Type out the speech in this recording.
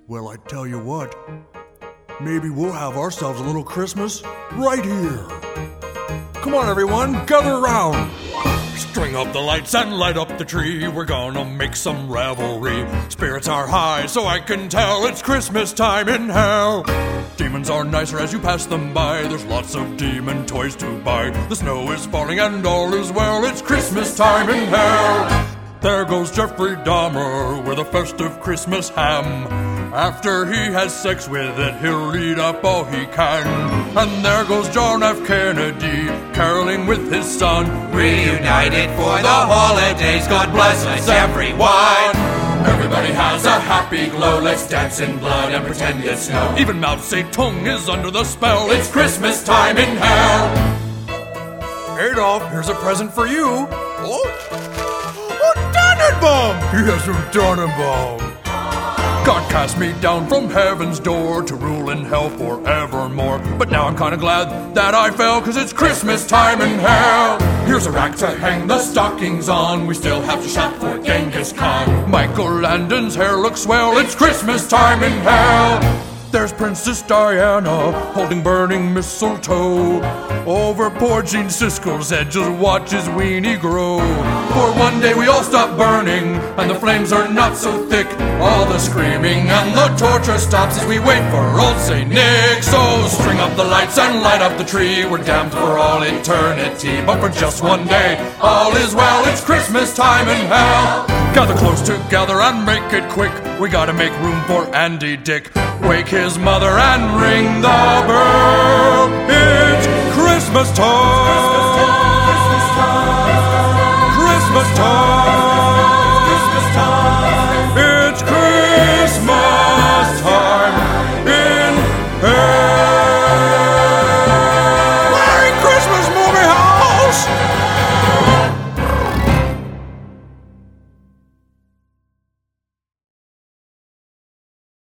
Well, I tell you what, maybe we'll have ourselves a little Christmas right here. Come on, everyone, gather around. String up the lights and light up the tree. We're gonna make some revelry. Spirits are high, so I can tell it's Christmas time in hell. Demons are nicer as you pass them by. There's lots of demon toys to buy. The snow is falling and all is well. It's Christmas time in hell. There goes Jeffrey Dahmer with a festive Christmas ham. After he has sex with it, he'll eat up all he can. And there goes John F. Kennedy, caroling with his son. Reunited for the holidays, God bless us everyone. Everybody has a happy glow, let's dance in blood and pretend it's snow. Even Mao Zedong is under the spell. It's Christmas time in hell. Adolf, here's a present for you. Tannenbaum! He has some Tannenbaum. God cast me down from heaven's door to rule in hell forevermore. But now I'm kinda glad that I fell, 'cause it's Christmas time in hell. Here's a rack to hang the stockings on. We still have to shop for Genghis Khan. Michael Landon's hair looks swell. It's Christmas time in hell. There's Princess Diana holding burning mistletoe. Over poor Gene Siskel's head, just watch his weenie grow. For one day we all stop burning, and the flames are not so thick. All the screaming and the torture stops as we wait for old St. Nick. So string up the lights and light up the tree. We're damned for all eternity, but for just one day, all is well. It's Christmas time in hell. Gather close together and make it quick. We gotta make room for Andy Dick. Wake his mother and ring the bell. It's Christmas time. Christmas time. Christmas time.